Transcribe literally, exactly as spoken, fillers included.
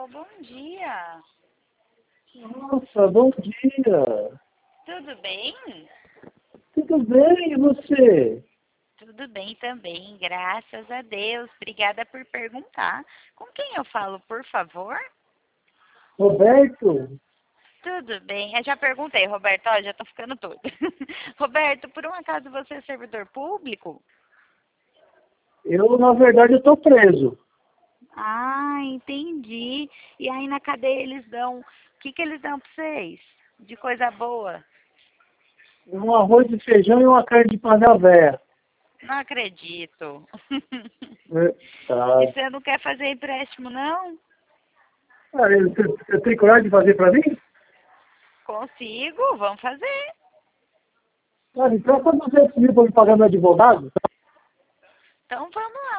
bom dia. Nossa, bom dia. Tudo bem? Tudo bem, e você? Tudo bem também, graças a Deus. Obrigada por perguntar. Com quem eu falo, por favor? Roberto? Tudo bem. Eu já perguntei, Roberto, ó, já tô ficando toda. Roberto, por um acaso você é servidor público? Eu, na verdade, eu tô preso. Ah, entendi. E aí na cadeia eles dão, o que que eles dão pra vocês? De coisa boa? Um arroz de feijão e uma carne de panela velha. Não acredito. É, tá. E você não quer fazer empréstimo, não? Ah, você, você tem coragem de fazer pra mim? Consigo, vamos fazer. Ah, então só duzentos mil pra me pagar meu advogado? Então vamos